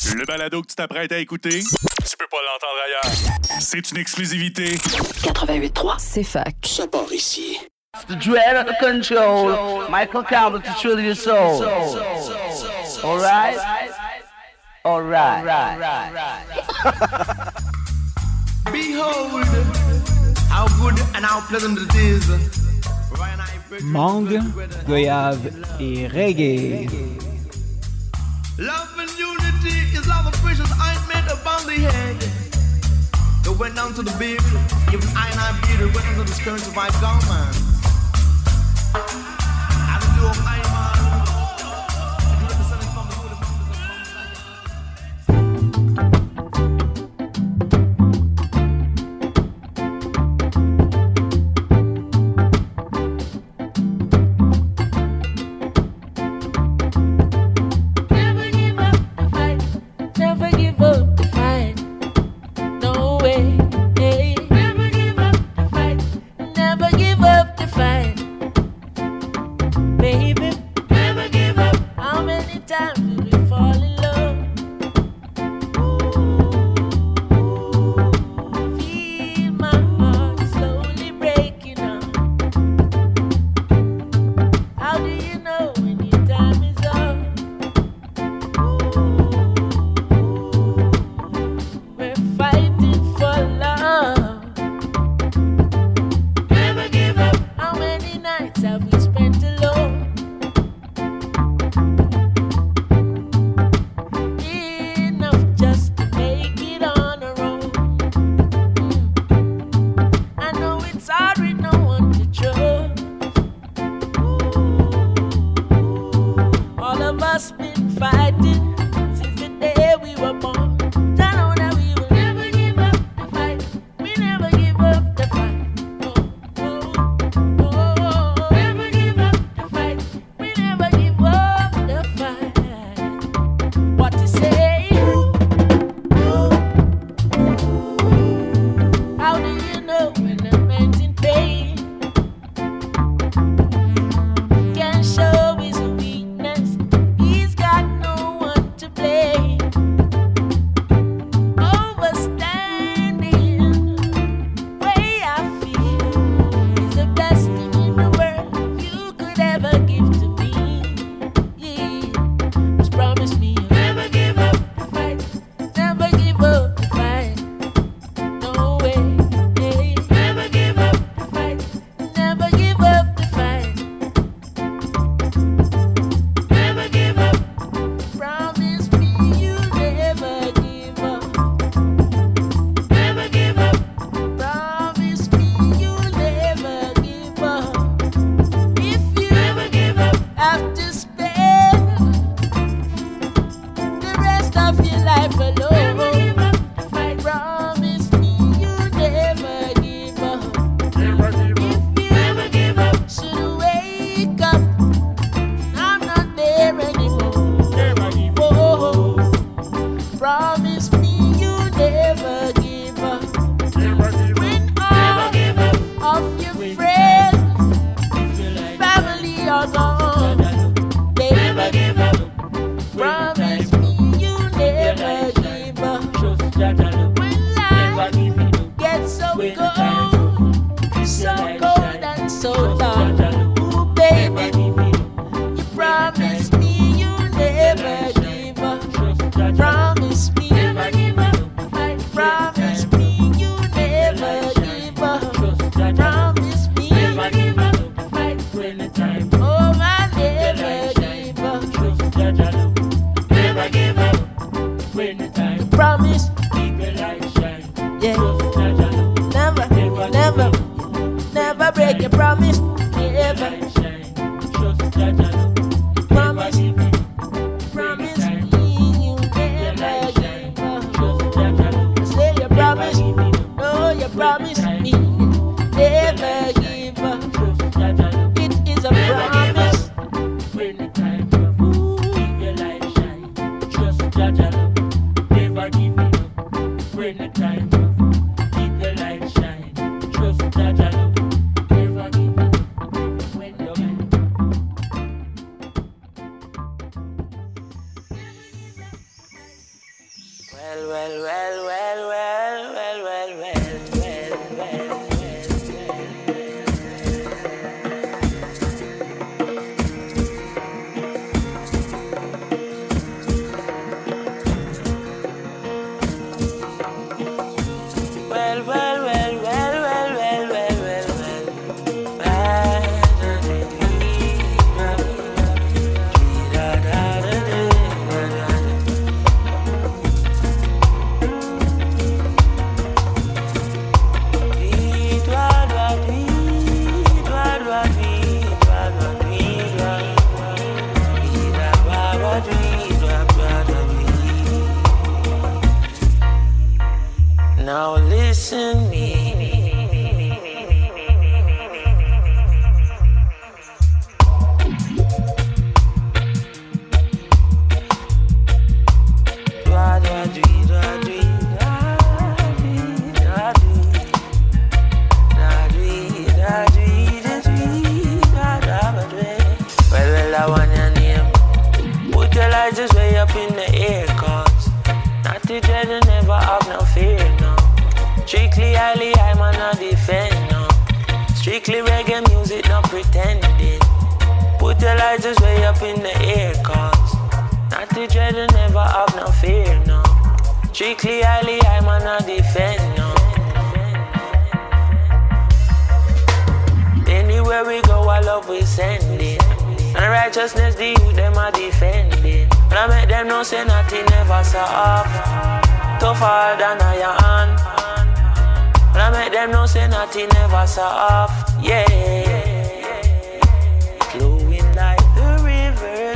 Le balado que tu t'apprêtes à écouter, tu peux pas l'entendre ailleurs. C'est une exclusivité. 88.3, c'est fac. Ça part ici. The dread of the control, Michael Campbell to thrill your soul. All right? All right. Behold, how good and how pleasant it is. Mangue, goyave et reggae. Love and unity is love of precious ointment upon the head. It went down to the beard, even I beard, it went into the skirts of my garments. I do of I Never give me up. Now listen me. Well, I want your name. Put your lights just way up in the air, cause not to dread and never have no fear, no. Strictly highly, I'm not defend, no. Strictly reggae music, no pretending. Put your lights just way up in the air, cause not to dread and never have no fear, no. Strictly highly, I'm not defend, no. Anywhere we go, our love we sending. And righteousness, the youth, them are defending. But I make them know say nothing never soft. Tougher than iron. But I make them know say nothing never soft. Yeah. Flowing like the river,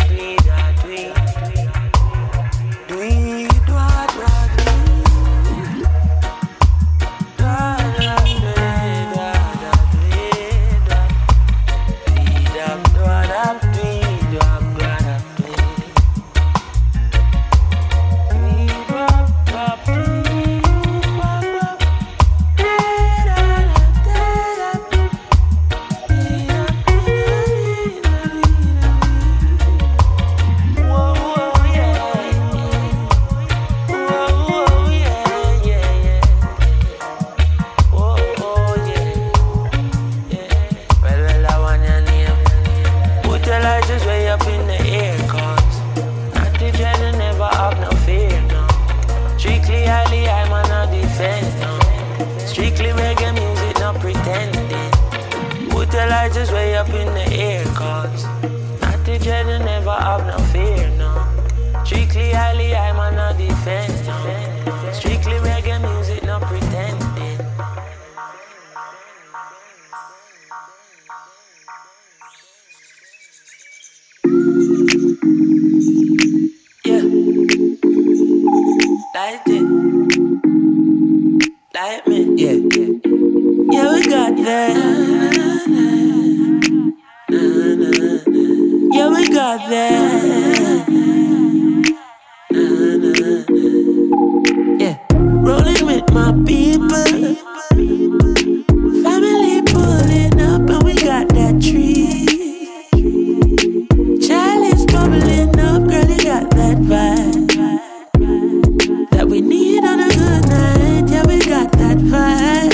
just way up in the air, cause not to dread and never have no fear, no. Strictly highly, I'm not defend, no. Strictly reggae music, no pretending. Yeah. Light it. Light me, yeah. Yeah, we got that. Yeah, we got that. Yeah, rolling with my people. Family pulling up and we got that tree. Chalice bubbling up, girl, you got that vibe that we need on a good night. Yeah, we got that vibe.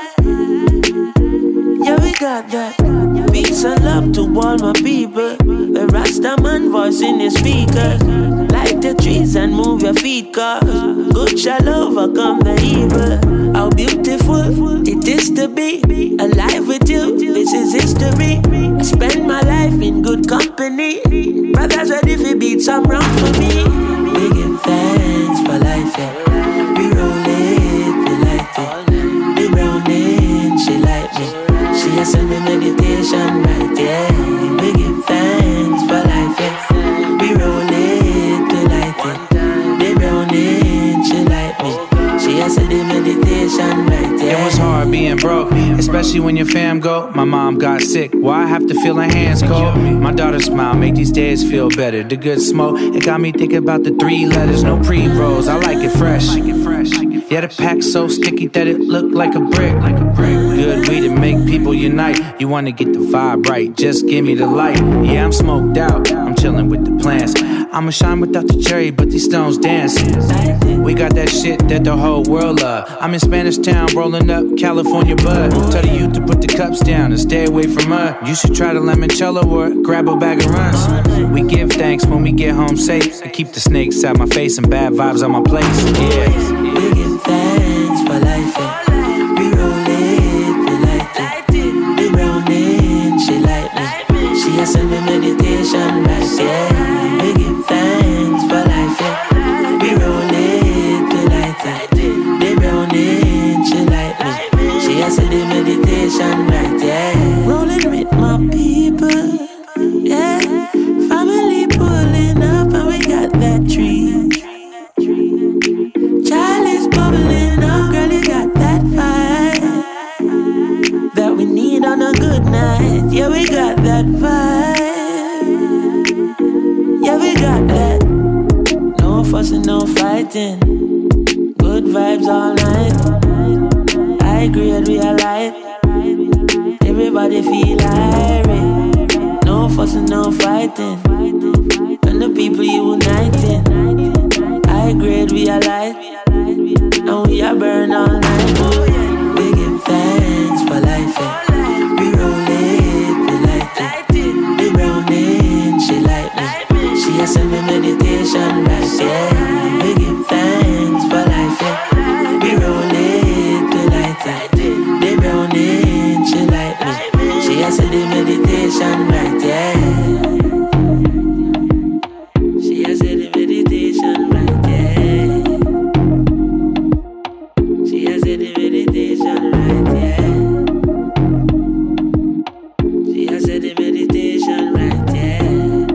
Yeah, we got that. Peace and love to all my people. The Rastaman voice in the speakers. Light the trees and move your feet, cause good shall overcome the evil. How beautiful it is to be alive with you. This is history. I spend my life in good company. Brothers ready for beat some round for me. We give thanks for life, yeah. We roll it, we light it. We brown in, she like me. She has sent me meditation, right, yeah. We give thanks for life, yeah. We roll it, we light it. We brown in, she like me. She has sent me meditation, right, yeah. It was hard being broke, especially when your fam go. My mom got sick, why I have to feel her hands cold? My daughter smile, make these days feel better. The good smoke, it got me thinking about the 3 letters. No pre-rolls, I like it fresh. Yeah, the pack's so sticky that it look like a brick. Good weed to make people unite. You wanna get the vibe right, just give me the light. Yeah, I'm smoked out, I'm chillin' with the plants. I'ma shine without the cherry, but these stones dancing. We got that shit that the whole world love. I'm in Spanish Town, rolling up California bud. Tell the youth to put the cups down and stay away from her. You should try the limoncello or grab a bag of runs. We give thanks when we get home safe. I keep the snakes out my face and bad vibes on my place. Yeah. We give thanks for life, yeah. We roll it, we light it. We brown in, she light me. She has sent me meditation, right, yeah. We give thanks for life, yeah. We roll it, we light it. We brown in, she light me. She has sent me meditation, right, yeah. Rolling with my people, yeah. Family pulling up and we got that tree. Charlie's bubbling up, girl, you got that fire that we need on a good night. Yeah, we got that vibe. Yeah, we got that. No fussing, no fighting. Good vibes all night. High grade, we are light. Everybody feel irate. No fussing, no fighting. When the people uniting. High grade, we are light. And we are burn all night. We give thanks for life, yeah. We roll it, we light it. We brown in, she light me. She has sent me meditation, right, yeah. We give thanks for life, yeah. We roll it, we light it. We brown in, she light me. She has sent me meditation, right, yeah. She has sent me meditation, right, yeah. She has said the meditation right, yeah. She has said the meditation right, yeah.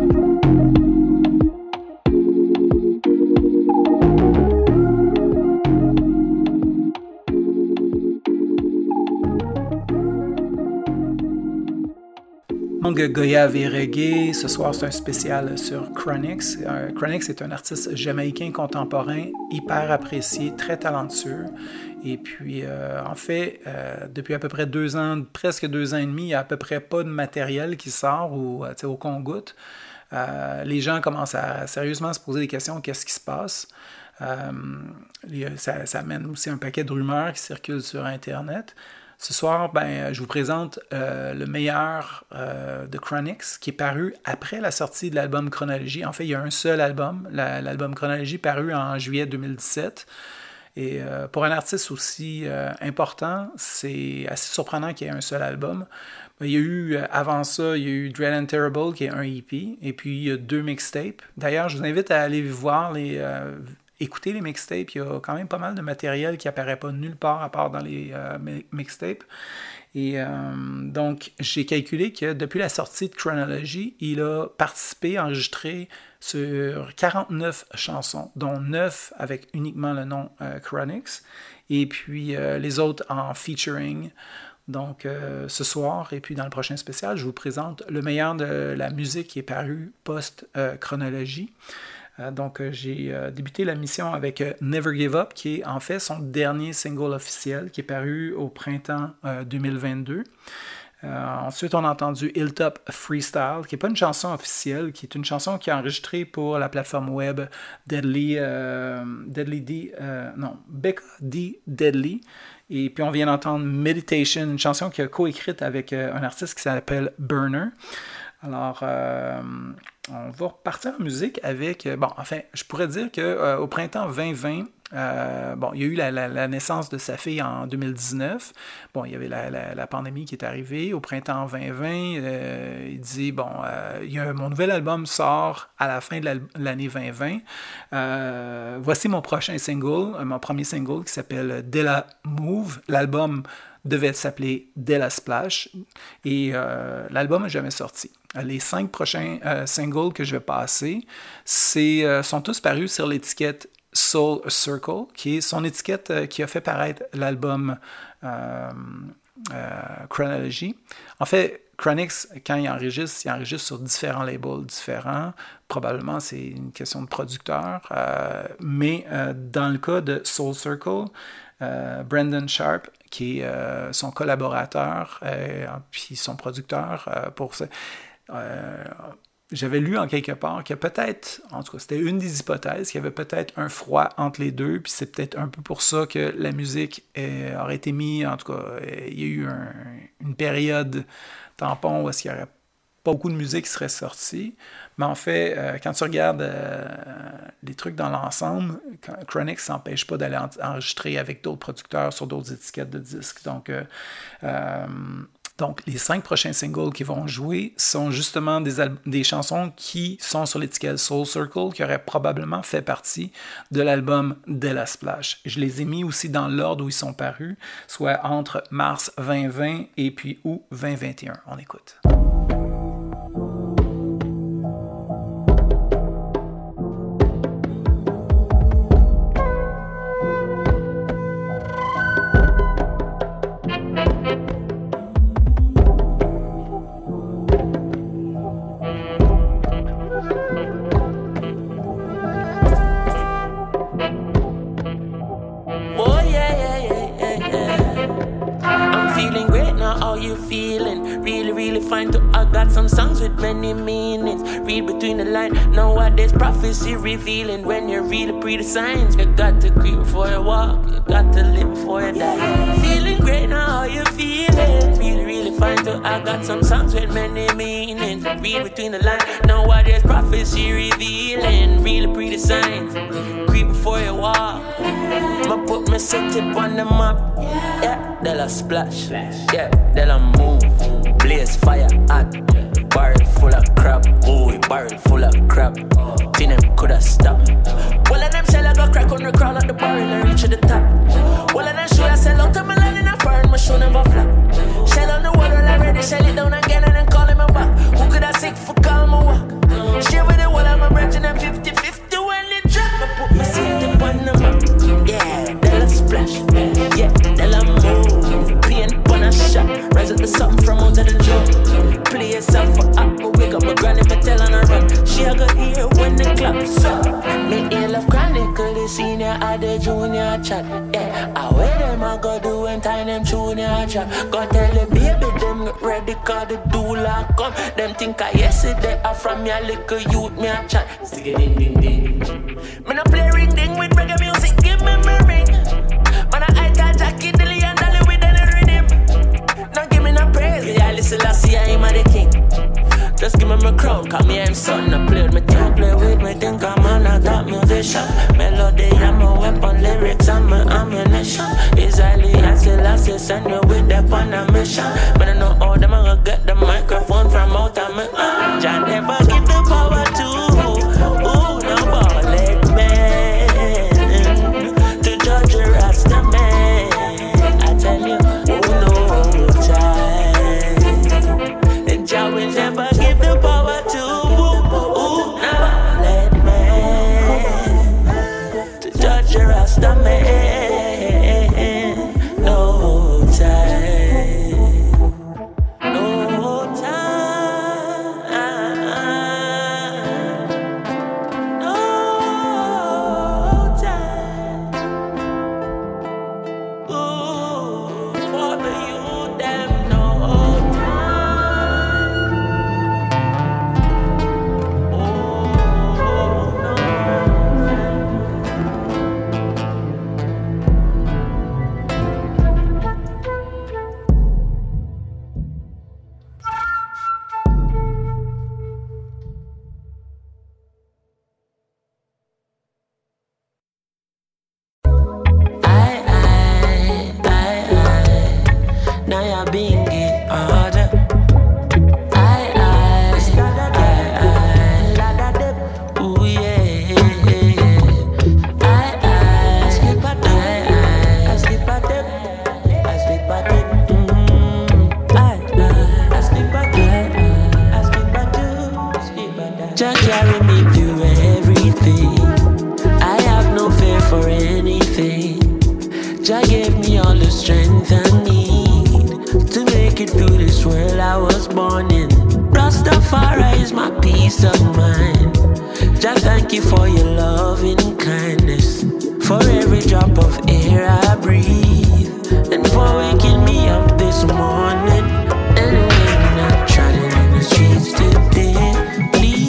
Donc, Goyave et Reggae, ce soir c'est un spécial sur Chronixx. Chronixx est un artiste jamaïcain contemporain, hyper apprécié, très talentueux. Et puis, en fait, depuis à peu près 2 ans, presque 2 ans et demi, il n'y a à peu près pas de matériel qui sort au compte-gouttes. Les gens commencent à sérieusement se poser des questions, qu'est-ce qui se passe? Ça amène aussi un paquet de rumeurs qui circulent sur Internet. Ce soir, je vous présente le meilleur de Chronixx qui est paru après la sortie de l'album Chronologie. En fait, il y a un seul album, l'album Chronologie, paru en juillet 2017. Et pour un artiste aussi important, c'est assez surprenant qu'il y ait un seul album. Il y a eu, avant ça, il y a eu Dread and Terrible, qui est un EP, et puis il y a 2 mixtapes. D'ailleurs, je vous invite à aller voir écouter les mixtapes. Il y a quand même pas mal de matériel qui apparaît pas nulle part à part dans les mixtapes. Et donc, j'ai calculé que depuis la sortie de Chronology, il a participé, enregistré sur 49 chansons, dont 9 avec uniquement le nom Chronixx, et puis les autres en featuring. Donc, ce soir, et puis dans le prochain spécial, je vous présente le meilleur de la musique qui est paru post-Chronology. Donc, j'ai débuté la mission avec Never Give Up, qui est en fait son dernier single officiel, qui est paru au printemps 2022. Ensuite, on a entendu Hilltop Freestyle, qui n'est pas une chanson officielle, qui est une chanson qui est enregistrée pour la plateforme web Becca D. Deadly. Et puis, on vient d'entendre Meditation, une chanson qu'il a coécrite avec un artiste qui s'appelle Burner. Alors, on va repartir en musique avec... je pourrais dire qu'au printemps 2020, il y a eu la naissance de sa fille en 2019. Bon, il y avait la pandémie qui est arrivée. Au printemps 2020, il dit, mon nouvel album sort à la fin de l'année 2020. Voici mon prochain single, mon premier single qui s'appelle Della Move. L'album devait s'appeler Della Splash et l'album n'a jamais sorti. Les 5 prochains singles que je vais passer sont tous parus sur l'étiquette Soul Circle, qui est son étiquette qui a fait paraître l'album Chronology. En fait, Chronixx, quand il enregistre sur différents labels différents. Probablement, c'est une question de producteur. Mais dans le cas de Soul Circle, Brendan Sharp, qui est son collaborateur puis son producteur pour ça. j'avais lu en quelque part qu'il y a peut-être, en tout cas c'était une des hypothèses, qu'il y avait peut-être un froid entre les deux, puis c'est peut-être un peu pour ça que la musique aurait été mise, en tout cas, il y a eu une période tampon où est-ce qu'il n'y aurait pas beaucoup de musique qui serait sortie. Mais en fait, quand tu regardes les trucs dans l'ensemble, Chronixx s'empêche pas d'aller enregistrer avec d'autres producteurs sur d'autres étiquettes de disques. Donc, les 5 prochains singles qui vont jouer sont justement des chansons qui sont sur l'étiquette Soul Circle, qui auraient probablement fait partie de l'album Della Splash. Je les ai mis aussi dans l'ordre où ils sont parus, soit entre mars 2020 et puis août 2021. On écoute. Many meanings, read between the lines. Nowadays prophecy revealing. When you read the signs, you got to creep before you walk, you got to live before you die. Feeling great now, how you feeling? Really fine too. I got some songs with many meanings. Read between the lines. Nowadays prophecy revealing. Read the signs, creep before you walk. I'ma put my city on the map. Yeah, Della Splash. Yeah, Della move. Blaze fire hot. Barrel full of crap, boy, barrel full of crap. Think them coulda stopped. Well, of them shell I go crack on the crawl at the barrel and reach to the top. Well, of them show I sell out to my land in a foreign, my show never flop. Shell on the water already, shell it down again and then call him a back. Who could I sick for call my walk? Share with the wall of my brethren and 50-50 when they drop. I put my city on the map. Yeah, Della Splash. Yeah, Della move. Paint on a shot. Rise up the something from out of the drum. Play yourself for up, but wake up my granny, me tell on her run. She a go hear when the claps up. Me ill of chronicle, the senior or the junior chat. Yeah, I wear them I go do and tie them junior chat. Go tell the baby them get ready, cause the doula come. Them think I yesterday I from your little youth me a chat. Stick it ding ding ding. Me no play ring ding with reggae music, give me my ring. Man I hide that Jackie Dilly and Dolly with any rhythm. Don't give me no praise, yeah, listen, I see I'm the king. Just give me my crown, call me I'm son. I play with me, don't play with me, think I'm a top musician. Melody, I'm a weapon, lyrics, I'm a ammunition. Israeli, I say, send me with them on a mission. But I know all them, I'm gonna get the microphone from out of me. Jah never give the power to, no ballad man. To judge a Rasta man. I tell you, no time. And Jah will never give the power to, no ballad man. To judge a Rasta man. Morning, and when I'm trotting in the streets today, please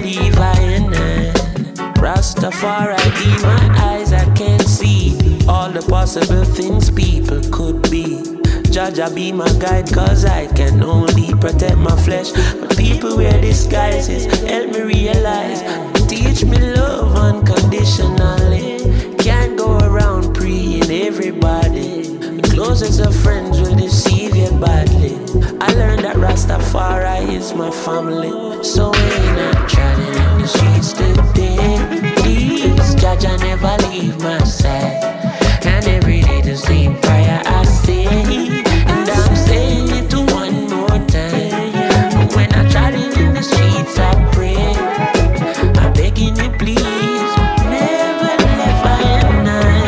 believe I am. Rastafari be my eyes, I can't see all the possible things people could be. Jaja be my guide, cause I can only protect my flesh. But people wear disguises, help me realize. Teach me love unconditionally. Can't go around preying everybody. The closest of friends will deceive you badly. I learned that Rastafari is my family. So when I'm trotting in the streets today, please, Jaja never leave my side. And every day the same prayer I say, and I'm saying it one more time. When I'm trotting in the streets I pray, I'm begging you please, never left I and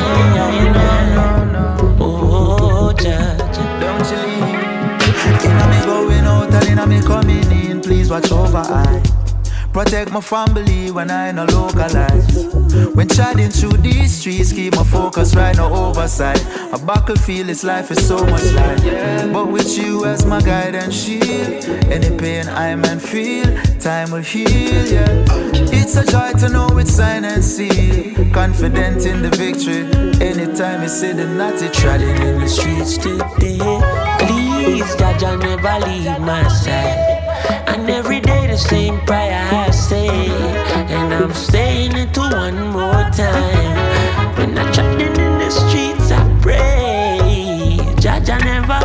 I. Oh Jaja, don't you leave. Inna me going out and inna me coming in, please watch over I. Protect my family when I no localize. When chatting through these streets, keep my focus right, no oversight. A battlefield, this life is so much life. But with you as my guide and shield, any pain I man feel, time will heal, yeah. It's a joy to know it's sign and seal. Confident in the victory, anytime you say the natty. Trotting in the streets today, please, Jaja never leave my side. And every day the same prayer I say, and I'm saying it one more time. When I'm trotting in the streets I pray, Jaja never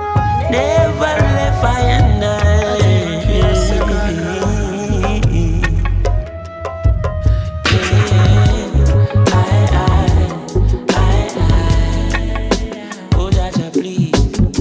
left I and I. Oh Jaja please.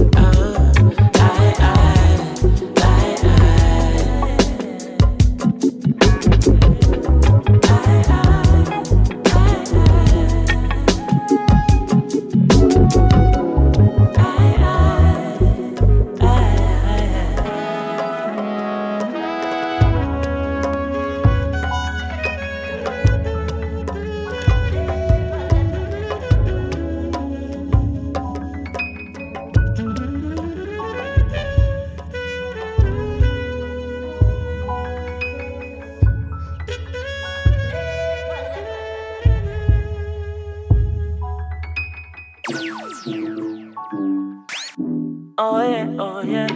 Oh yeah, oh yeah.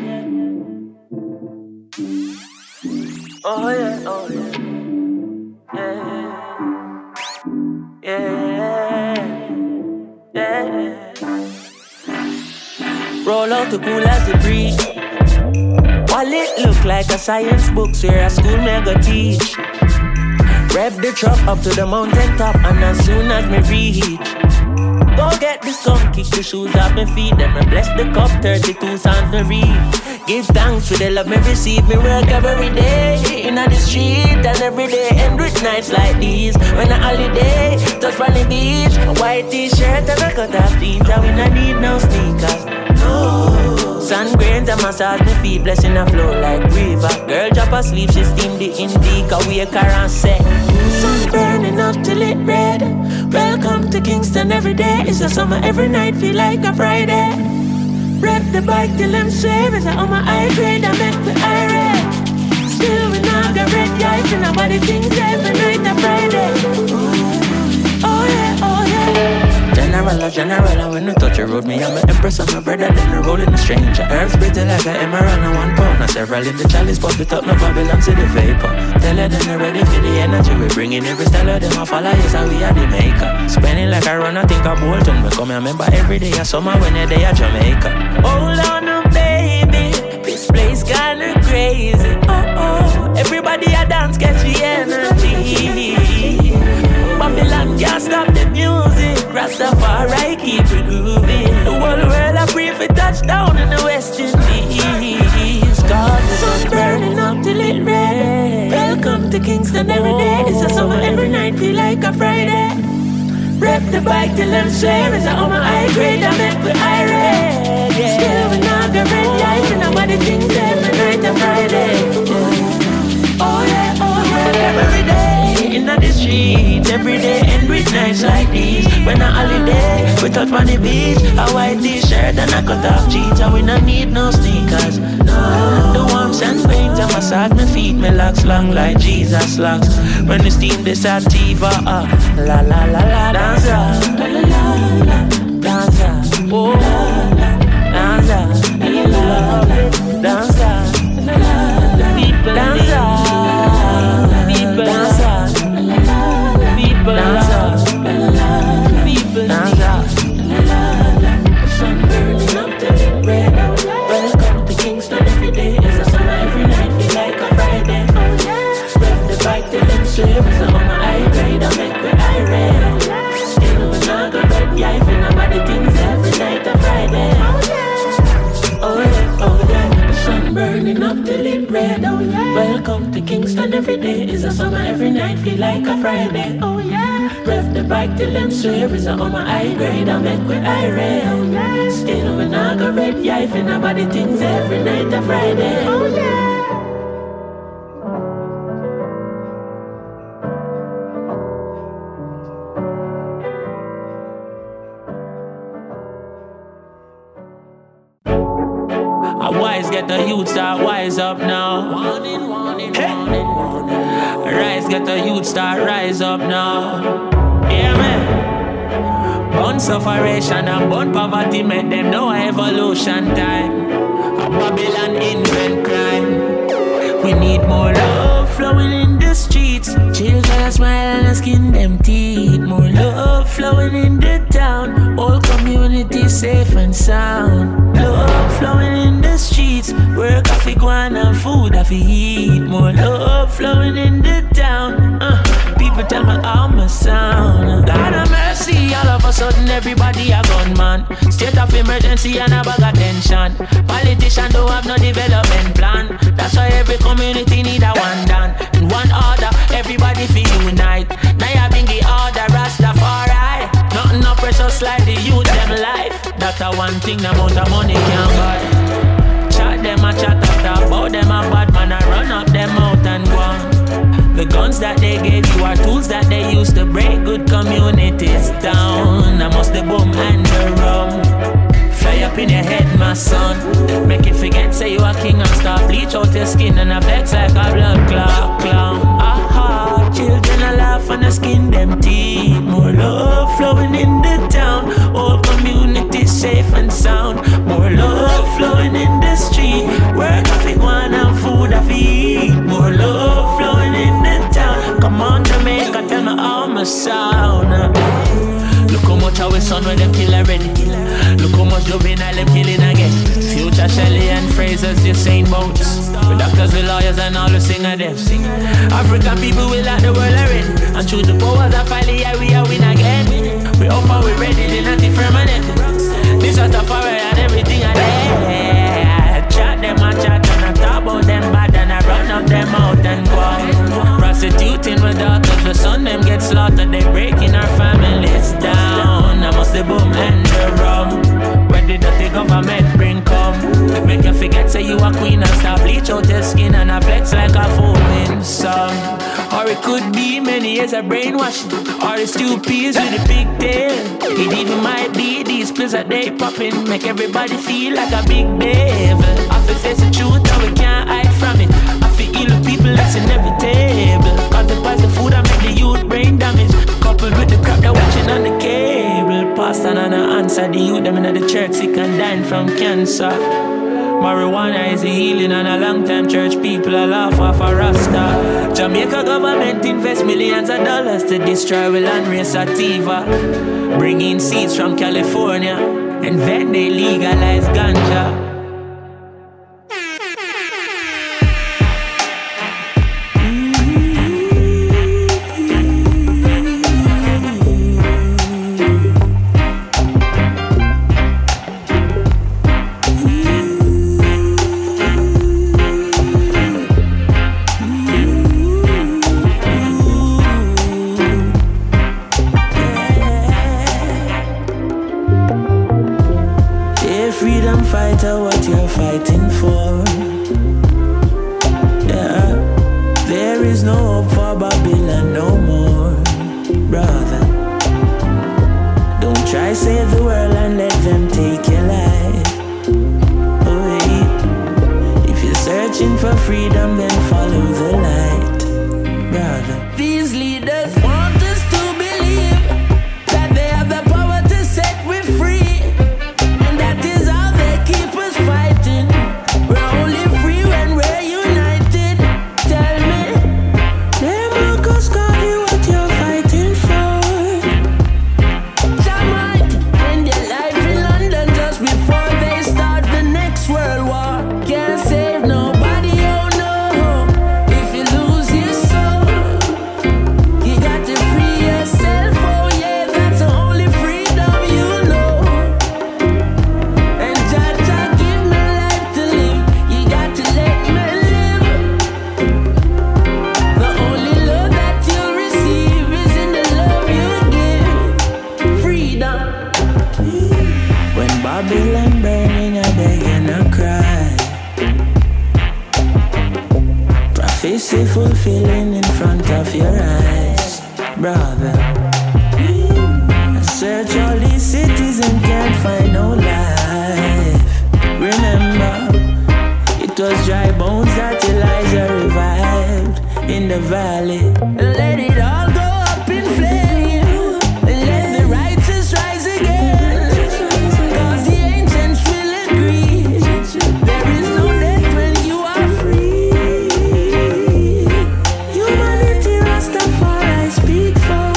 Oh yeah, oh yeah. Yeah. Yeah. Roll out the cool as the breeze. Wallet look like a science book, where a school mega teach. Rev the truck up to the mountain top, and as soon as me reach, go get the skunk, kick the shoes off my feet. Then I bless the cup, 32 songs me read. Give thanks for the love me receive. Me work every day in the street, and every day end with nights like these. When a holiday, touch on the beach, a white t-shirt and a cut off jeans, and we not need no sneakers. No. Sun grains and massage me feet, blessing a flow like river. Girl drop asleep, she steam the indica, wake her and say, sun burning up till it red. Welcome to Kingston every day. It's a summer every night, feel like a Friday. Rev the bike till I'm save. It's on my high grade, I make me irate. Still we not got red eyes, and nobody thinks every night a Friday. Oh yeah, oh yeah. General, when you touch the road, me I'm an empress and my brother, then I roll in a stranger. Herbs bitter like an emerald and 1 pound. Several in the chalice, but we top no Babylon to the vapor. Tell her then they're ready for the energy. We bring in every style of them, I follow, yes, and we are the maker. Spending like I run, I think of Bolton. We come here, remember every day of summer when they're there at Jamaica. Hold on, baby, this place kinda crazy. Oh, everybody a dance, catch the energy. Babylon can't stop the music. Rastafari keep it grooving. The whole world a pray for touchdown in the West Indies. Cause the sun's burning up till it red. Welcome to Kingston every day. It's a summer every night, feel like a Friday. Rev the bike till I'm swear. It's on my high grade, I make me irate. Yeah. Still we not got red lights, and nobody thinks every night a Friday. Yeah. Oh yeah, every day in the street, every day end with nights like these. When a holiday, we touch on the beach, a white t-shirt and a cut off jeans, and we don't need no sneakers. No, the one rocks and veins, I massage my feet, my locks long like Jesus locks. When the steam this sativa, la la la la, dance la la la la, dance la, oh dance la la la, dance la la la, people dance la, people dance la, people dance la, people dance la, sun burning up to the red. Welcome to Kingston every day. It's a summer every night, feel like a Friday. Rev the bike till them service. I'm on my high grade, I make the high red. Still when I go red, yeah, if nobody things every night a Friday. Oh yeah, the sun burning up till it red. Welcome to Kingston every day. It's a summer every night, feel like a Friday. Oh yeah, rev the bike till them service. I'm on my high grade, I make the high red. Still when I go red, yeah, if nobody things every night a Friday. Oh yeah. Wise get the youth start wise up now. Warning. Rise get the youth start rise up now. Yeah man. Born sufferation and born poverty make them know evolution time. A Babylon invent crime. We need more love flowing in the streets. Children smile and skin them teeth. More love flowing in the town. All community safe and sound. Love flowing in the streets. Work off go on and food off eat. More love flowing in the town. People tell me how my sound. God have mercy, all of a sudden everybody a gunman. State of emergency and a bag of tension. Politicians don't have no development plan. That's why every community need a one done. In one order, everybody feel unite. Now you bring the order, Rastafari. Nothing no precious like the youth them life. That's a one thing the amount of money can't buy. Chat them a chat after about them a bad man. I run up them out and go on. The guns that they gave you are tools that they use to break good communities down. I must the boom and the rum. Fly up in your head, my son. Make you forget, say you a king and start bleach out your skin and a vex like a blood clown. Aha, children a laugh and a skin them teeth. More love flowing in the town. All community safe and sound. More love flowing in the street. Work off it one and food off eat. More love flowing in the town. Come on Jamaica, tell me how my sound. Look how much our son when them kill already. Look how much juvenile them killing again. Future Shelley and Fraser's the same boats. With doctors, with lawyers and all the singer them. African people will like the world already. And through the powers of Foley, yeah, we are win again. We up and we ready, they not permanent. This was the fire and everything I did. Chat them and chat and I talk about them bad and I run up them out and go. Prostituting with daughters, the son them get slaughtered. They breaking our families down. I must the boom and the rum. Where did the government bring come? Make you forget say you a queen and start bleach out your skin and a flex like a foaming song. Or it could be many years of brainwashing. Or the stupids with the big tail. It even might be these pills that they popping. Make everybody feel like a big devil. I feel face the truth and we can't hide from it. I feel ill with people that's inevitable. Cause the price of food I make the youth brain damage. Coupled with the crap they're watching on the cable. Pastor and I answer the youth them in the church sick and dying from cancer. Marijuana is a healing and a long time church people a laugh off a rasta. Jamaica government invest millions of dollars to destroy the land race sativa. Bring in seeds from California and then they legalize ganja. What you're fighting for. Yeah, there is no hope for Babylon no more, brother. Don't try save the world and let them take your life. Oh wait, if you search searching for freedom, then follow the light, brother. These leaders want us to believe that they have the power to set we free, and that is how they keep us fighting. We're only free when we're united. Tell me, they make us call you what you're fighting for. Jamaica end their life in London just before they start the next world war. Can't save nobody, oh no. If you lose your soul, you got to free yourself, oh yeah, that's the only freedom you know. And Jaja, give me life to live, you got to let me live. The only love that you'll receive is in the love you give. Freedom. When Babylon burning, I beg and I cry. Prophecy fulfilling in front of your eyes, brother. I search all these cities and can't find no life. Remember, it was dry bones that Elijah revived in the valley. Let it all go up in flame, and let the righteous rise again. Cause the ancients will agree, there is no death when you are free. Humanity, Rastafari speak for.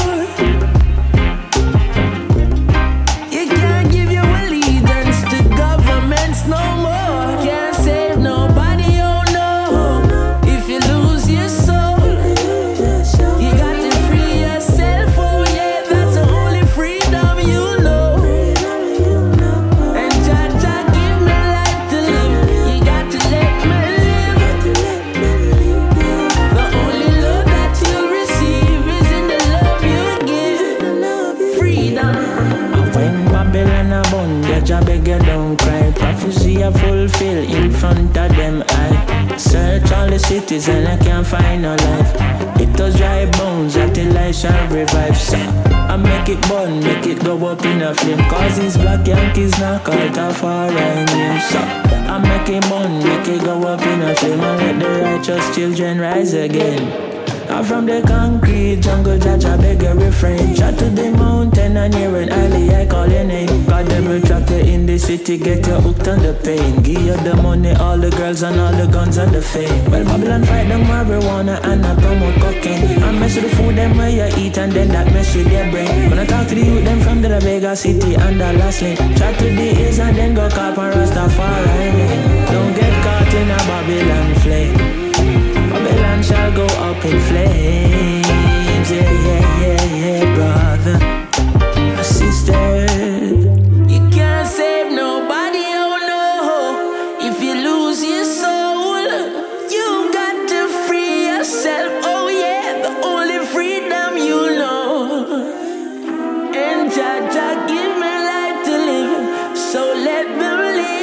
You can't give your allegiance to governments no more. Can't save nobody, oh no. If you lose your soul, you got to free yourself, oh yeah, that's the only freedom you know. And Jaja, give me life to live, you got to let me live. The only love that you'll receive is in the love you give. Freedom. When Babylon a bun, Jaja beg you don't cry. Prophecy a fulfill in front of them. I search all the cities and I can't find no life. It was dry bones that Elisha revive. So I make it burn, make it go up in a flame. Cause these black Yankees knock out a foreign name. So I make it burn, make it go up in a flame, and let the righteous children rise again. I'm from the concrete jungle, Jaja beg a refrain. Shot to the mountain and hear an alley, I call your name. God them will trap you in the city, get you hooked on the pain. Give you the money, all the girls and all the guns and the fame. Well, Babylon fight the marijuana and I promote cocaine. I mess with the food them where you eat and then that mess with their brain. When I talk to the youth them from the Vega City and the last lane. Chat to the ears and then go cop and Rastafari. Don't get caught in a Babylon flame. Babylon shall go up in flames. Yeah, yeah, yeah, yeah, brother, sister. You can't save nobody, oh no. If you lose your soul, you got to free yourself. Oh yeah, the only freedom you know. And Jaja, give me life to live, so let them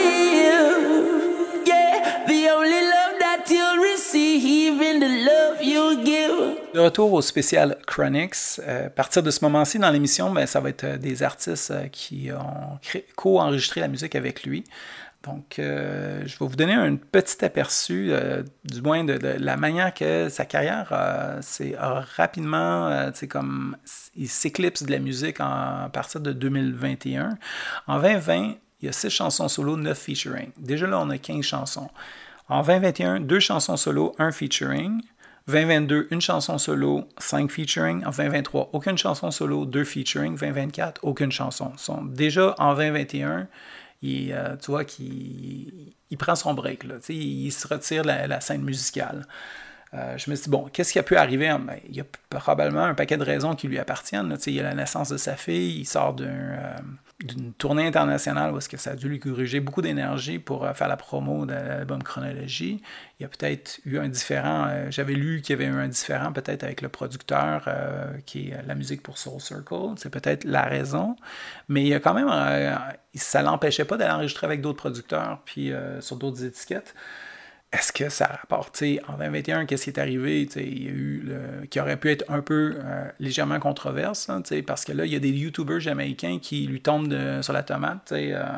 live. Yeah, the only love that you'll receive in the love you give. De retour au spécial Chronixx. À partir de ce moment-ci dans l'émission, ça va être des artistes qui ont co-enregistré la musique avec lui. Donc, je vais vous donner un petit aperçu, du moins de la manière que sa carrière a rapidement, comme il s'éclipse de la musique à partir de 2021. En 2020, il y a 6 chansons solo, 9 featuring. Déjà là, on a 15 chansons. En 2021, 2 chansons solo, 1 featuring. 2022, une chanson solo, 5 featuring. En 2023, aucune chanson solo, 2 featuring. 2024, aucune chanson. Déjà en 2021, tu vois qu'il prend son break. Là, il se retire de la scène musicale. Je me suis dit, bon, qu'est-ce qui a pu arriver? Il y a probablement un paquet de raisons qui lui appartiennent. Là. Il y a la naissance de sa fille, il sort d'une tournée internationale où est-ce que ça a dû lui corriger beaucoup d'énergie pour faire la promo de l'album Chronologie. Il y a peut-être eu un différend, j'avais lu qu'il y avait eu un différend peut-être avec le producteur qui est la musique pour Soul Circle, c'est peut-être la raison, mais il y a quand même, ça ne l'empêchait pas d'aller enregistrer avec d'autres producteurs puis sur d'autres étiquettes. est-ce que ça rapporte, en 2021, qu'est-ce qui est arrivé, il y a eu qui aurait pu être un peu légèrement controverse, hein, parce que là, il y a des YouTubers jamaïcains qui lui tombent sur la tomate,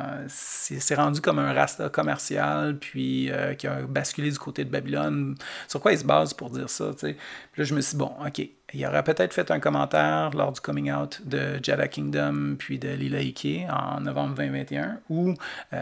c'est rendu comme un rasta commercial, puis qui a basculé du côté de Babylone. Sur quoi il se base pour dire ça, Puis là, je me suis dit, bon, OK, il aurait peut-être fait un commentaire lors du coming out de Jada Kingdom puis de Lila Ike en novembre 2021, ou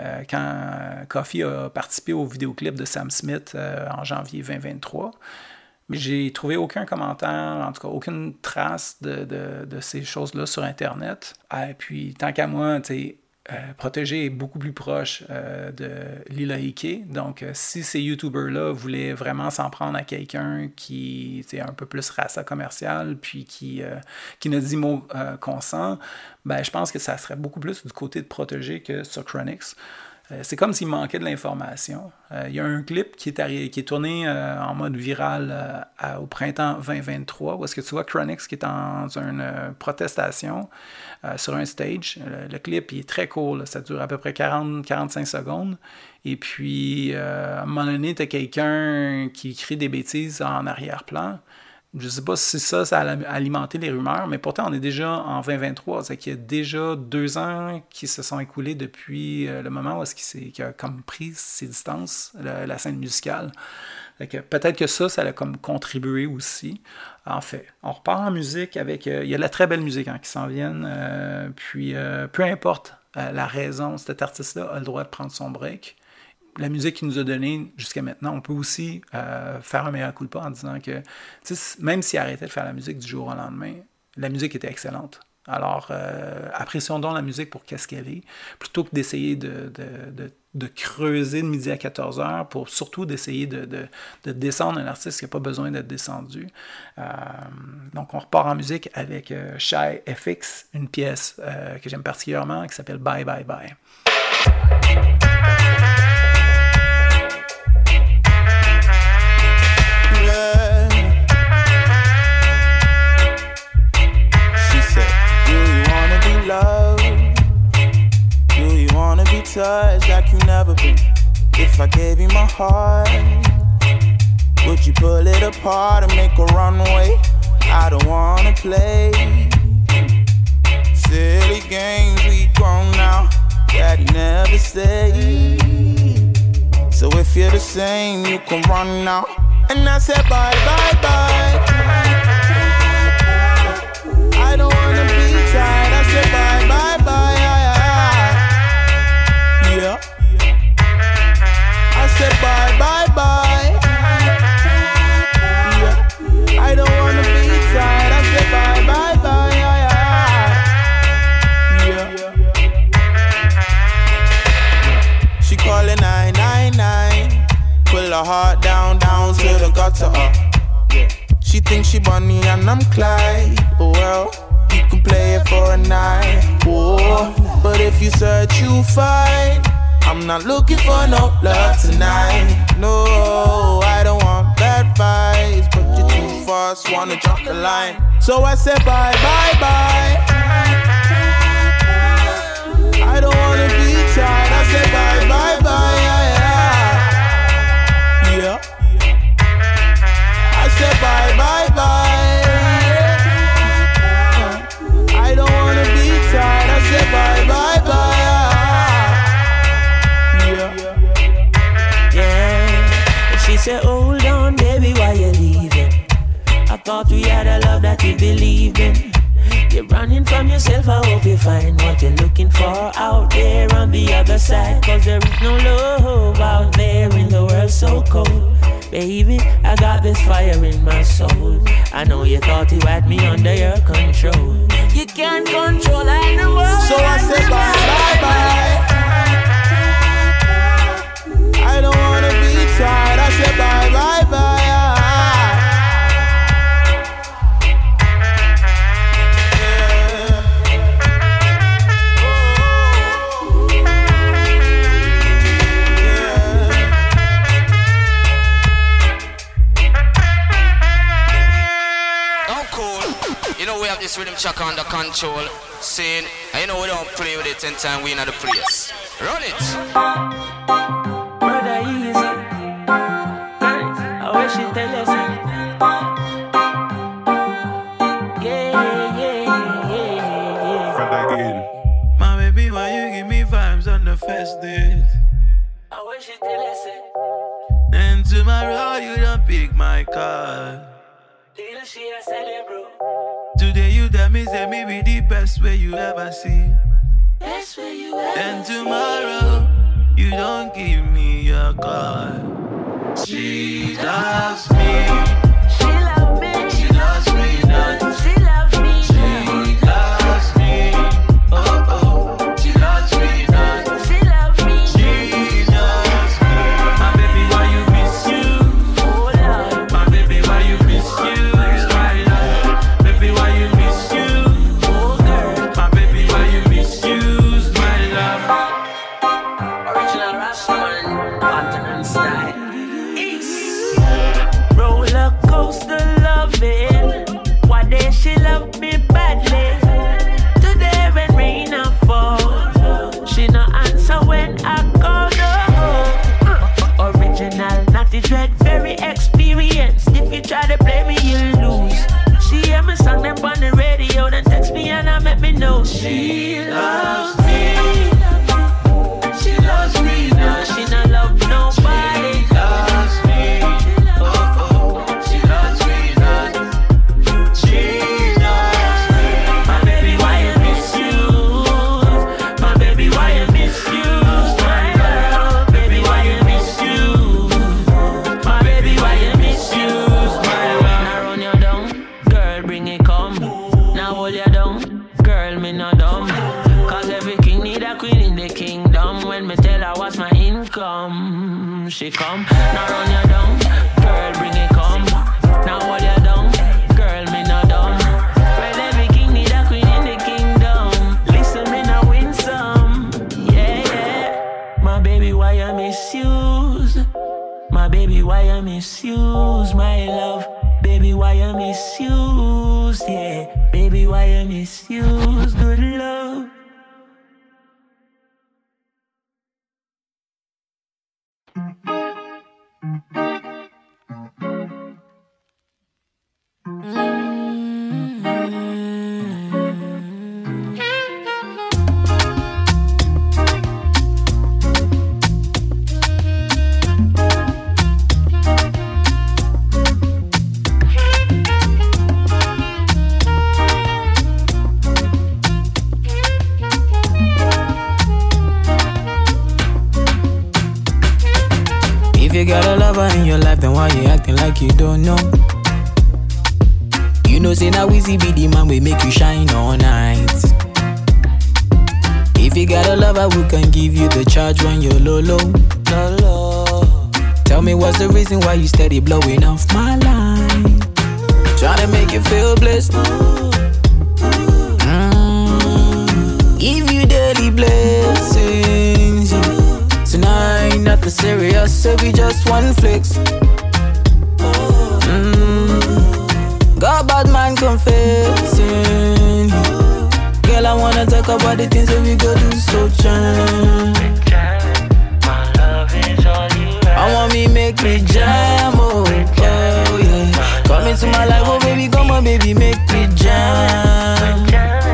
quand Kofi a participé au vidéoclip de Sam Smith en janvier 2023. Mais j'ai trouvé aucun commentaire, en tout cas aucune trace de ces choses-là sur Internet. Et puis, tant qu'à moi, Protégé est beaucoup plus proche de Lila Ike. Donc, si ces YouTubers-là voulaient vraiment s'en prendre à quelqu'un qui est un peu plus rasta commercial, puis qui ne dit mot consent, ben, je pense que ça serait beaucoup plus du côté de Protégé que sur Chronixx. C'est comme s'il manquait de l'information. Il y a un clip qui est tourné en mode viral au printemps 2023, où est-ce que tu vois Chronixx qui est dans une protestation sur un stage. Le clip il est très court, là, ça dure à peu près 40-45 secondes. Et puis, à un moment donné, tu as quelqu'un qui crie des bêtises en arrière-plan. Je ne sais pas si ça a alimenté les rumeurs, mais pourtant, on est déjà en 2023. C'est qu'il y a déjà 2 ans qui se sont écoulés depuis le moment où qu'il a comme pris ses distances, la scène musicale. Peut-être que ça a comme contribué aussi. En fait, on repart en musique avec... il y a de la très belle musique qui s'en vient. Puis, peu importe la raison, cet artiste-là a le droit de prendre son break. La musique qu'il nous a donnée jusqu'à maintenant, on peut aussi faire un mea culpa en disant que même s'il arrêtait de faire la musique du jour au lendemain, la musique était excellente. Alors, apprécions donc la musique pour qu'est-ce qu'elle est, plutôt que d'essayer de creuser de midi à 14h pour surtout d'essayer de descendre un artiste qui n'a pas besoin d'être descendu. Donc, on repart en musique avec Shy FX, une pièce que j'aime particulièrement qui s'appelle Bye Bye Bye. Touched like you never been. If I gave you my heart, would you pull it apart and make a runway? I don't wanna play silly games, we grown now. Daddy never stayed. So if you're the same, you can run now. And I said bye, bye, bye. I don't wanna be tired. I said bye, bye, bye. Yeah. I said bye, bye, bye. Yeah. I don't wanna be tired. I said bye, bye, bye. Yeah. She calling 999. Pull her heart down to the gutter. She thinks she Bonnie and I'm Clyde. Oh well, you can play it for a night. Oh, but if you search, you find. I'm not looking for no love tonight. No, I don't want bad vibes, but you're too fast, wanna jump the line. So I said bye, bye, bye. I don't wanna be tired. I said bye, bye, bye. Yeah. I said bye, bye, bye. I don't wanna be tired. I said bye, bye, bye. She said, hold on, baby, why you leaving? I thought we had a love that we believed in. You're running from yourself, I hope you find what you're looking for out there on the other side. Cause there is no love out there in the world so cold. Baby, I got this fire in my soul. I know you thought you had me under your control. You can't control anyone. So I said bye, bye, bye. I don't wanna be tired. I said bye, bye, bye. Oh, cool. You know we have this rhythm check under control. Saying, you know we don't play with it in time we in the place. Run it. Brother Easy. she tell us. My baby, why you give me vibes on the first date? I wish you tell us. Then tomorrow you don't pick my call. Little she a sell it, bro. Today you tell me say me be the best way you ever see. Best way you ever Then tomorrow you don't give me your call. She loves me. She loves me. She loves me not. She loves me. She loves me. Oh oh. She loves me not. She loves me. She loves me. My baby, why you miss you? Oh Lord. My baby, why you miss you? My love. Baby, why you miss you? Oh girl. My baby, why you miss you? My love. Original Rastaman, continent style. Roller coaster loving. One day she loved me badly. Today when rain and fall, she no answer when I call her. Original, not the dread, very experienced. If you try to play me, you lose. She hear me song them on the radio, then text me and I make me know she loves me. She loves me not. She not love nobody. Loves me. Oh oh. She loves me not. She loves me. My baby, why you misuse? My baby, why you misuse? My love, baby, why you misuse? My baby, why you misuse? My love. Now run you down, girl, bring it come. Now hold you down, girl, me not dumb. Cause every king need a queen in the kingdom. When me tell her what's my income, she come. Now run you down, girl, bring it come. Now hold you down, girl, me not dumb. Well, every king need a queen in the kingdom. Listen, me now win some. Yeah, yeah. My baby, why you misuse? My baby, why you misuse? My love, baby, why you misuse? Yeah, baby, why you misuse? Good love. If you got a lover in your life, then why you acting like you don't know? You know, say now Weezy be the man we make you shine all night. If you got a lover who can give you the charge when you're low. Tell me what's the reason why you steady blowing off my line? Tryna make you feel blessed. Give you daily blessings. Tonight, nothing serious, so we just one flex. Got bad man confessing. Girl, I wanna talk about the things that we go do so jam. My love is all you have. I want me make me jam, oh yeah. Come into my life, oh baby, come on baby, make me jam.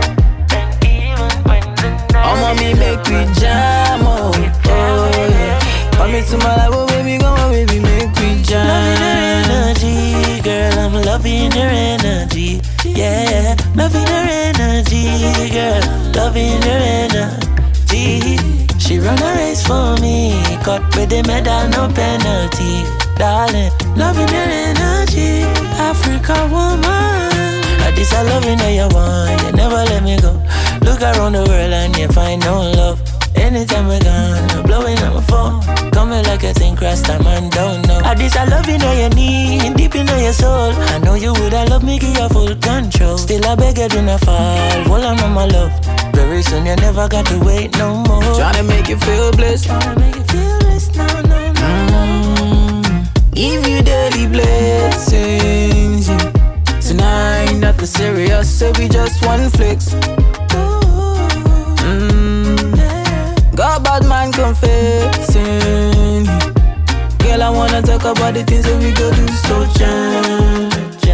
I want me make me jam, oh yeah. Come into my life, oh baby, come on baby, make me jam. Loving her energy, girl, I'm loving her energy. Yeah, loving her energy, girl, loving her energy. She run a race for me, cut with the medal, no penalty. Darling, loving her energy, Africa woman. This I loving how you want, you never let me go. Look around the world and you find no love. Anytime we're gone, you're blowing up my phone. Coming like a thing, cross time and don't know. This I loving how you need, deep in your soul. I know you would, I love me, give you full control. Still I beg you do not fall, hold on my love. Very soon you never got to wait no more. Tryna make you feel blessed. Tryna make you feel blessed, no. Give you daily blessings. Tonight, nothing serious, so we just one flex. Got bad man confessing. Girl, Girl, I wanna talk about the things that we go do so jam.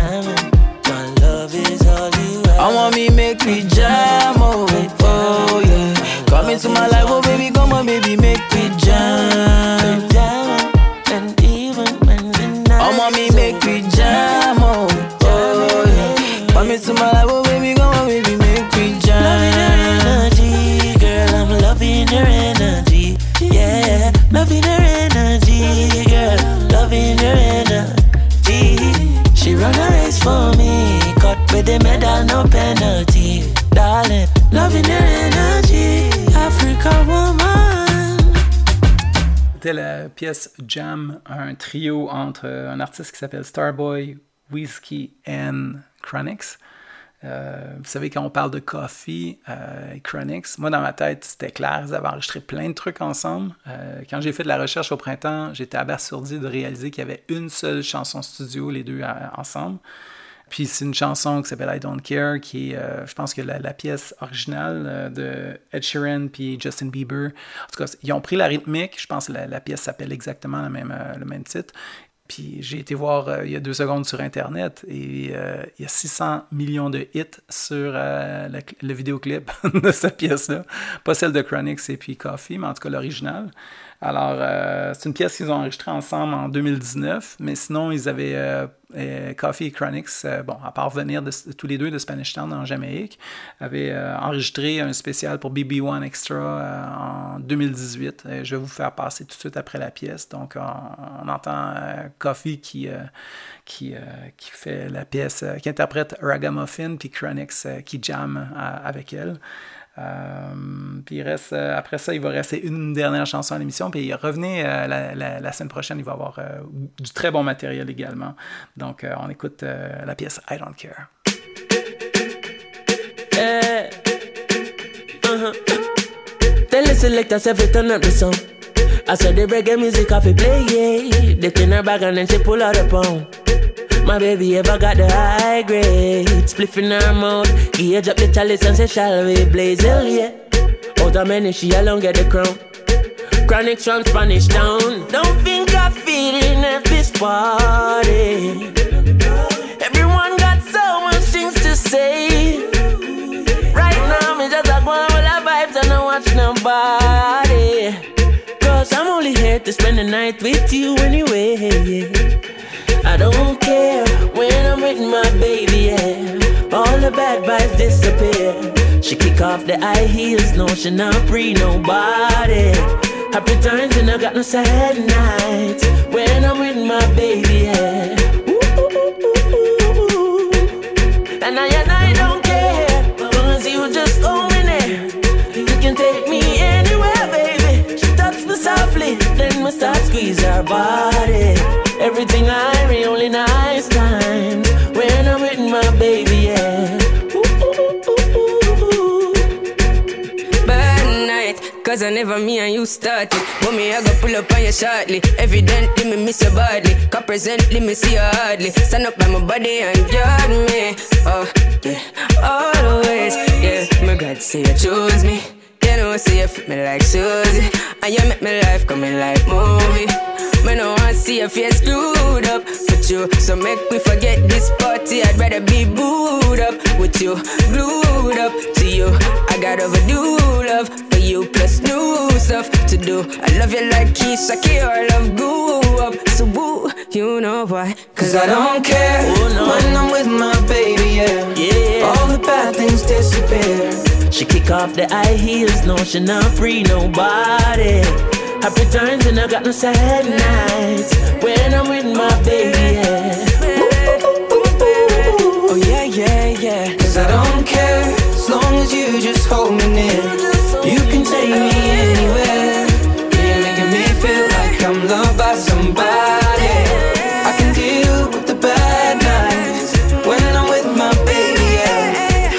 My love is all you have. I want me make me jam, oh yeah. Come into my life, oh baby, come on baby, make me jam. And even when the night I want me make me jam, oh yeah. Come into my life, oh baby, come on baby, make me jam. Loving your energy, girl, I'm loving your energy. Yeah, loving your energy, girl, loving your energy. She run a race for me, cut with the medal, no penalty. Darling, loving your energy, Africa woman. C'était la pièce Jam, un trio entre un artiste qui s'appelle Starboy, Whiskey and Chronixx. Vous savez, quand on parle de Coffee et Chronixx, moi dans ma tête c'était clair, ils avaient enregistré plein de trucs ensemble. Quand j'ai fait de la recherche au printemps, j'étais abasourdi de réaliser qu'il y avait une seule chanson studio, les deux ensemble. Puis c'est une chanson qui s'appelle I Don't Care, qui est, je pense que la pièce originale de Ed Sheeran puis Justin Bieber. En tout cas, ils ont pris la rythmique, je pense que la pièce s'appelle exactement le même titre. Puis j'ai été voir il y a 2 secondes sur Internet et il y a 600 millions de hits sur le vidéoclip de cette pièce-là. Pas celle de Chronixx et puis Coffee, mais en tout cas l'original. Alors, c'est une pièce qu'ils ont enregistrée ensemble en 2019, mais sinon, ils avaient Coffee et Chronixx, à part venir tous les deux de Spanish Town en Jamaïque, avaient enregistré un spécial pour BB1 Extra en 2018. Je vais vous faire passer tout de suite après la pièce. Donc, on entend Coffee qui fait la pièce, qui interprète Ragamuffin, puis Chronixx qui jamme avec elle. Puis il reste, après ça, il va rester une dernière chanson à l'émission, puis revenez la semaine prochaine, il va y avoir du très bon matériel également. Donc on écoute la pièce I Don't Care. Tell the selectors every turn up the song. I saw the reggae music off it play, yeah. They in her bag and then she pull out a pound. My baby ever got the high grade, spliff in her mouth. Gauge up the chalice and say, shall we blaze? Hell yeah. Out of many, she alone get the crown. Chronixx from Spanish Town. Don't think I fit in at this party. Everyone got so much things to say. Right now, me just like one with the vibes and I watch nobody. Cause I'm only here to spend the night with you anyway, yeah. I don't care when I'm with my baby, yeah. All the bad vibes disappear. She kick off the high heels, no, she not pre nobody. Happy times and I got no sad nights when I'm with my baby, yeah. And I don't care, cause you just own me there. You can take me anywhere, baby. She touch me softly, then we start squeeze her body. Everything I read, only nice times when I'm with my baby, yeah. Bad night, cause I never me and you started. But me, I go pull up on you shortly. Evidently, me miss you badly. Cause presently, me see you hardly. Stand up by my body and guard me. Oh, yeah, always, yeah. My God, say you choose me. You know, say you fit me like Susie. And you make me life coming like movie. Me no want see your face screwed up with you. So make me forget this party. I'd rather be booed up with you, glued up to you. I got overdue love for you, plus new stuff to do. I love you like Keisha K or love grew up. So woo, you know why? Cause I don't care when I'm with my baby, yeah. All the bad things disappear. She kick off the high heels, no, she not free nobody. Happy times and I got no sad nights when I'm with my baby, yeah. Oh yeah, yeah, yeah. Cause I don't care as long as you just hold me near. You can take me anywhere. You're making me feel like I'm loved by somebody. I can deal with the bad nights when I'm with my baby, yeah.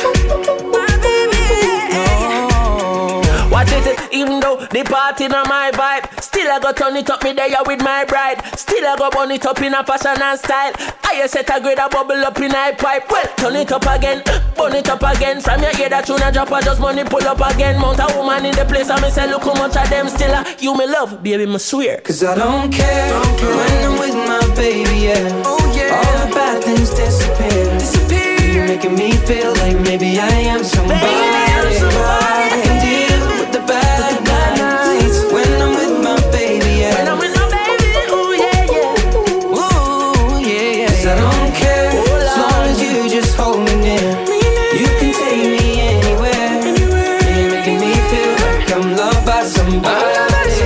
Watch it, even though the party not my vibe. Still I go turn it up me there with my bride. Still I go burn it up in a fashion and style. I set a grade a bubble up in a pipe. Well, turn it up again, burn it up again. From your ear that tune a drop, I just money pull up again. Mount a woman in the place and me say look how much of them still you me love, baby, me swear. Cause I don't care when I'm with my baby, yeah. Oh yeah. All the bad things disappear. You're making me feel like maybe I am somebody. I can deal with the bad nights when I'm with my baby, yeah. When I'm with my baby, ooh yeah, yeah. Ooh yeah, yeah. Cause I don't care as long as you just hold me near. You can take me anywhere. You're making me feel like I'm loved by somebody.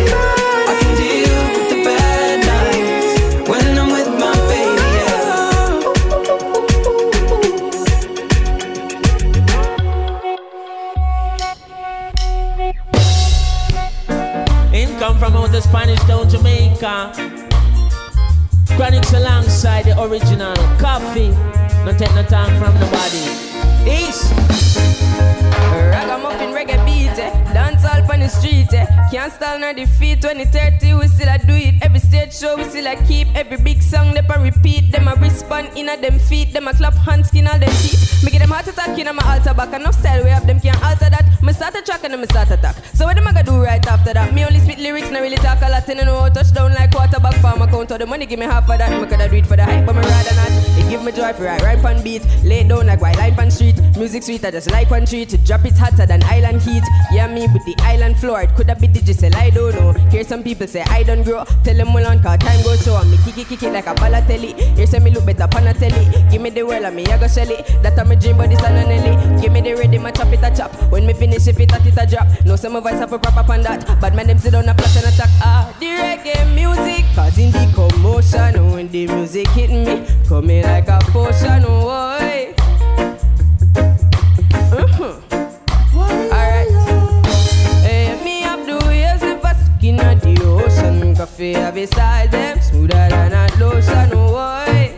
From out the Spanish town Jamaica. Chronics alongside the original coffee. No take no time from nobody. East. Ragamuffin reggae beat, dance all on the street, can't stall nor defeat. 2030 we still a do it. Every stage show we still a keep. Every big song they a repeat. Them a respond in a them feet. Them a clap hands skin all them teeth. Me get them heart attack in a my altar back. Enough style we have them can't alter that. Me start a track and then me start attack. So what them a gonna do right after that? Me only spit lyrics, not really talk a lot. And I know touchdown like quarterback farm account. All the money give me half of that. Me coulda do it for the hype, but me rather not. It give me joy for right on beat. Lay down like white line pan street. Music sweet, I just like one treat. Drop it hotter than island heat. Yeah, me with the island floor. It coulda be digital, I don't know. Hear some people say I don't grow. Tell them all on cause time goes so. And me kick it like a ballatelli. Here say me look better pan a telly. Give me the world and me I go sell it. That a me dream but this a Nelly. Give me the ready, my chop it a chop. When me finish if it a drop. No some of us have a proper pan that. But man them sit down a plot and attack. The reggae music causing the commotion. When the music hit me, coming like a potion. Boy. Alright. Hey, me have the waves if I skin at the ocean. Coffee have a style them smoother than a lotion. Boy.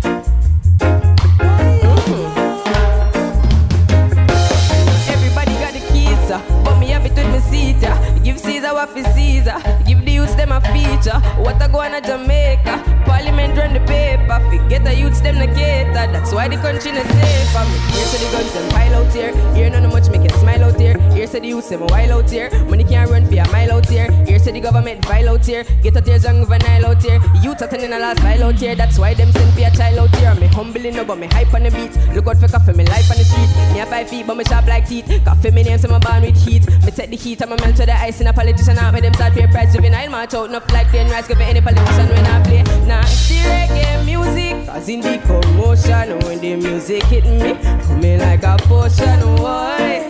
Everybody got the keys, but me have it with me seat. Give Caesar what for Caesar. Give the youths them a feature. What I go on a Jamaica. Parliament run the paper. Forget the youths them the cater. That's why the country not safe. Here say the guns them pile out here. Here none much make you smile out here. Here say the youths them a while out here. Money can't run for a mile out here. Here say the government vile out here. Get out here young vanille out here. Youths attending a last vile out here. That's why them send for a child out here. Me humbling no but me hype on the beat. Look out for coffee me life on the street. Me have 5 feet but me sharp like teeth. Coffee me name so me born with heat. Me take the heat and me melt to the ice in a politician out. Me them start pay price juvenile march out enough like 10 rice. Give any politician when I play. Nah, it's the reggae music causing the commotion. When the music hit me, coming like a potion. Boy.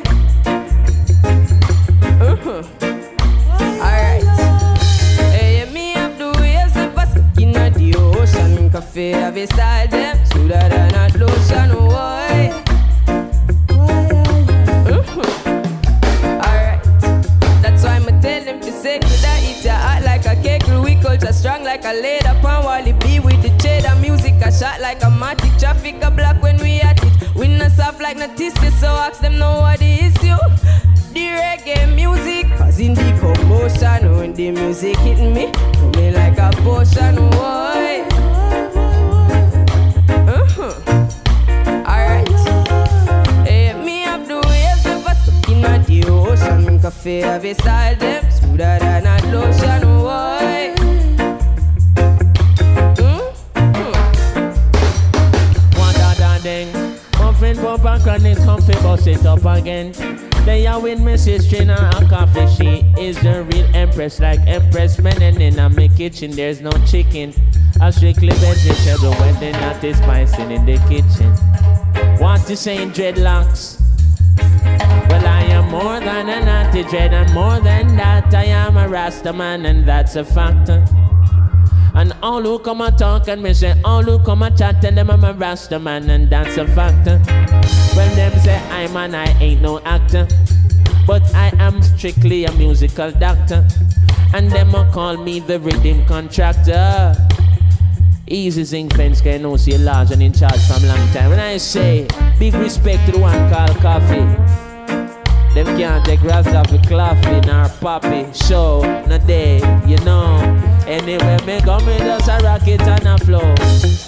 Alright. Hey, me have the waves of a skin at the ocean. Coffee have a style them smoother than a lotion. Boy. Alright. That's why I'ma tell them to say could I eat your heart like a cake. We culture strong like a leather pan. Wally B with the cheddar. Music a shot like a matic. Traffic a block when we at it. We not soft like notices. So ask them know what the issue. The reggae music causing the commotion. When the music hit me, coming like a potion. Boy. Alright. Hey, me have the waves of a stuck in the ocean. Coffee have a style them smoother than a lotion. Boy. Muffin pump and chronic comfy bust it up again. They are with Mrs. Trina and coffee. She is the real empress, like Empress Menen. In my kitchen there's no chicken. I strictly vegetable when the nut is spicing in the kitchen. What you saying, dreadlocks? Well, I am more than a naughty dread, and more than that, I am a Rasta man, and that's a factor. And all who come and talk and me say, all who come and chat, tell them I'm a Rasta man, and that's a factor. When them say I'm an I ain't no actor, but I am strictly a musical doctor. And them a call me the rhythm contractor. Easy Zing Fence can know see large and in charge from long time. When I say big respect to the one called Coffee, Them can't take Rasta for coffee or poppy. Show, no day, you know. Anyway, me go, me just a rocket and a flow.